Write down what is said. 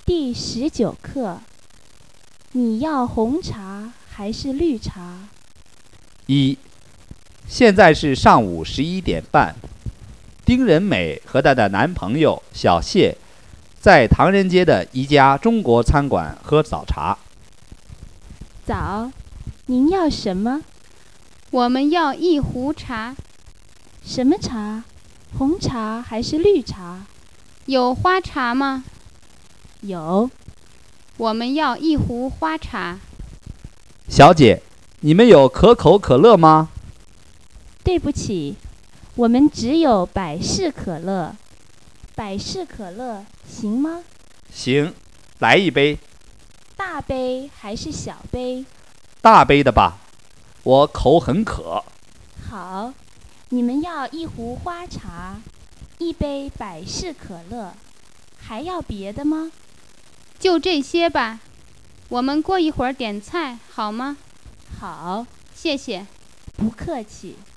第19课，你要红茶还是绿茶 1. 现在是上午11点半，丁仁美和她的男朋友小谢在唐人街的一家中国餐馆喝早茶。 早，您要什么？ 我们要一壶茶。 什么茶？红茶还是绿茶？ 有花茶吗？ 有。 我们要一壶花茶。 小姐，你们有可口可乐吗？ 对不起，我们只有百事可乐。百事可乐行吗？ 行，来一杯。 大杯还是小杯？ 大杯的吧，我口很渴。 好，你们要一壶花茶，一杯百事可乐，还要别的吗？ 就这些吧，我们过一会儿点菜好吗？ 好， 谢谢。 不客气。